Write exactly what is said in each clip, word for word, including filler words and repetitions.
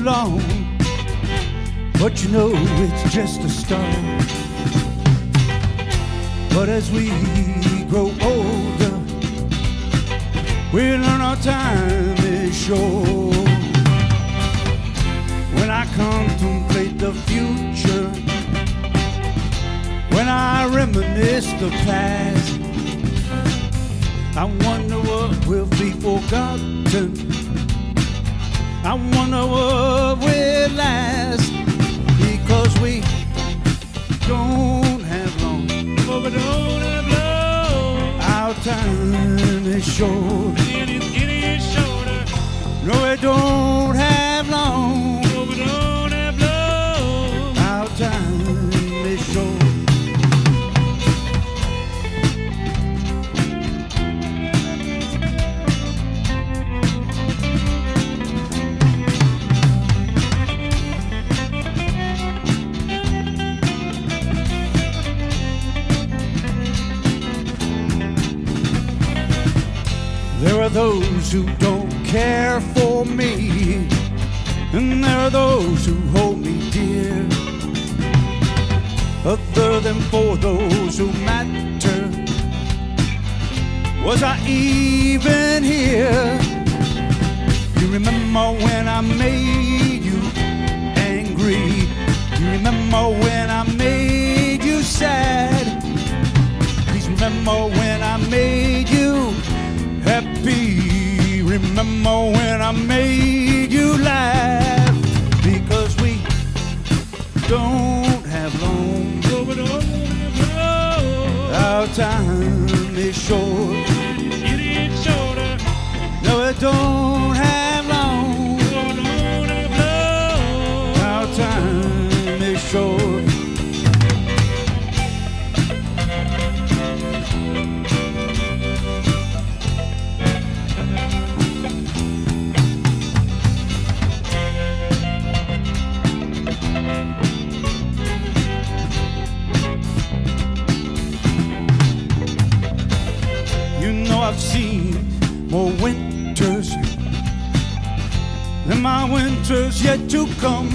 long, but you know it's just a start. But as we grow older, we learn our time is short. When I contemplate the future, when I reminisce the past, I wonder what will be forgotten. I wonder what will last, because we don't have long. Oh, we don't have long. Our time is short. It is, it is shorter. No, we don't have long. Oh, we don't have long. Our time is short. There are those who don't care for me, and there are those who hold me dear. Other than for those who matter, was I even here? You remember when I made you angry? You remember when I made you sad? Please remember when I made you happy. Remember when I made you laugh, because we don't have long. Oh, we don't have long. Our time is short. It is shorter. No, we don't have long. Oh, we don't have long. Our time is short. I've seen more winters than my winters yet to come.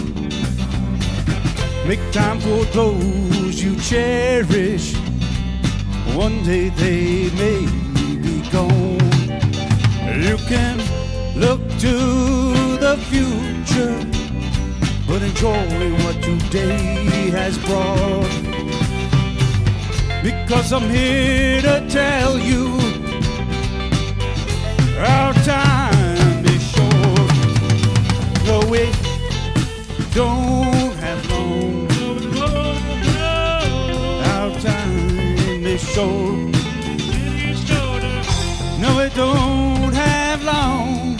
Make time for those you cherish. One day they may be gone. You can look to the future, but enjoy what today has brought. Because I'm here to tell you, our time is short. No, we don't have long. Our time is short. No, we don't have long.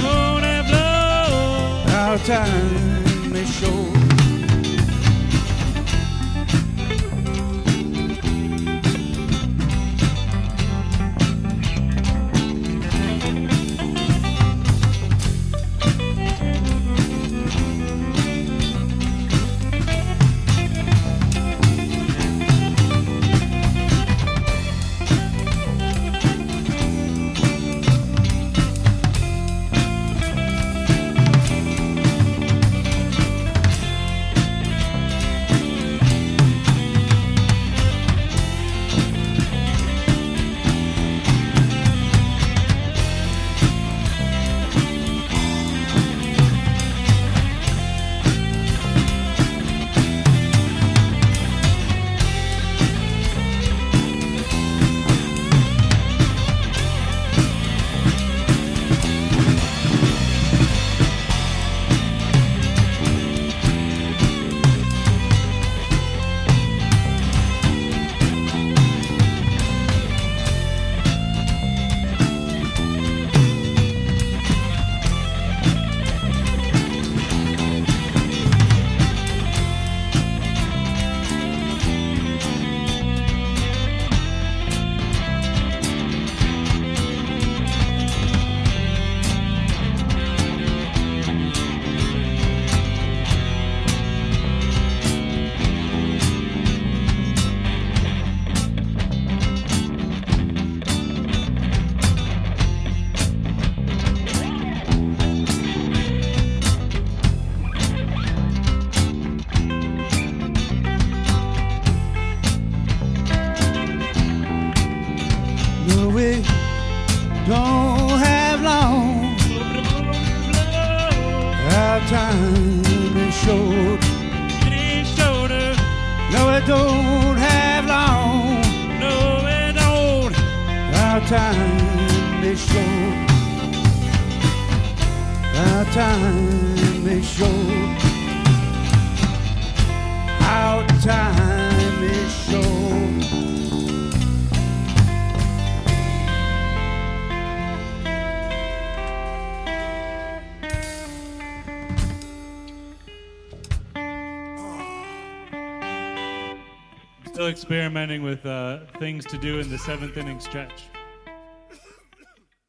Our time is short. don't have long. Our time is short. It ain't shorter. No, it don't have long. No, it don't. Our time is short. Our time is short. Our time is short. Still experimenting with uh, things to do in the seventh inning stretch.